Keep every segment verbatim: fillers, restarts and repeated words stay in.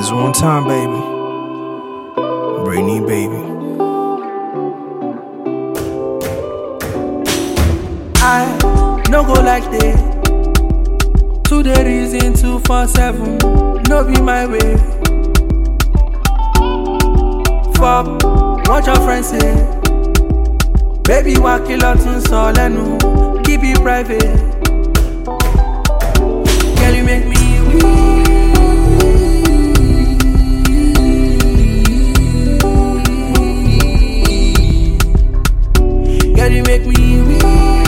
Just one time, baby. Brittany, baby. I no go like that. To the reason two four seven, no be my way. Fuck what your friends say. Baby, walk a lot in Soleno, keep it private. Girl, you make me weak. Girl, you make me weak.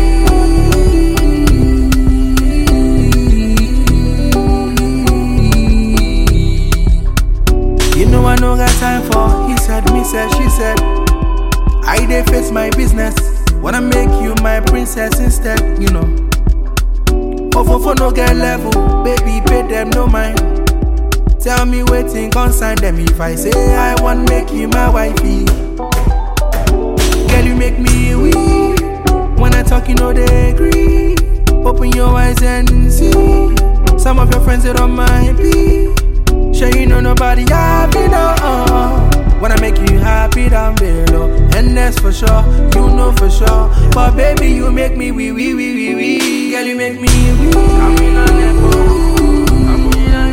You know I no got time for he said, me said, she said. I dey face my business. Wanna make you my princess instead, you know. Ofofo no get level, baby pay them no mind. Tell me waiting consign them if I say I want make you my wifey. Girl, you make me weak. When I talk you know they agree. Open your eyes and see. Some of your friends they don't mind me. Sure you know nobody happy no uh. When I make you happy down below. And that's for sure, you know for sure. But baby you make me wee wee wee wee wee. Girl you make me wee. I'm in a level. I'm in a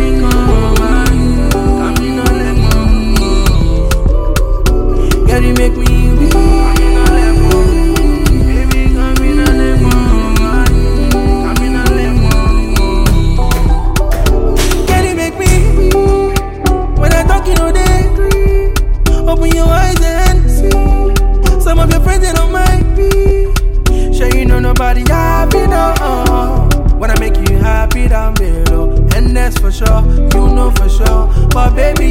I'm in a level. Girl you make me wee. I'm in a level. Baby I'm in a level. I'm in a level. Girl you make me wee. When I talk you know they open your eyes and see. Some of your friends they don't mind me. Sure you know nobody happy no uh. When I make you happy down below. And that's for sure, you know for sure. But baby